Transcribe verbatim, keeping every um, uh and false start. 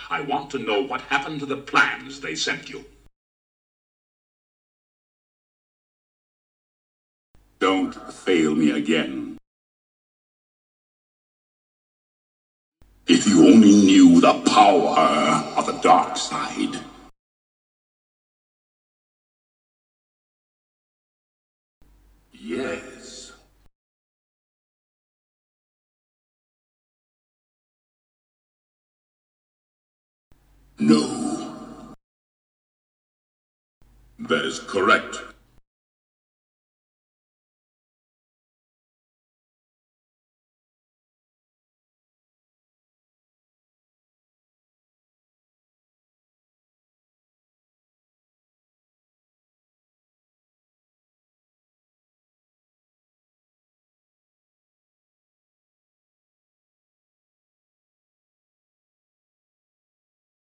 I want to know what happened to the plans they sent you. Don't fail me again. If you only knew the power of the dark side. Yes. No. That is correct.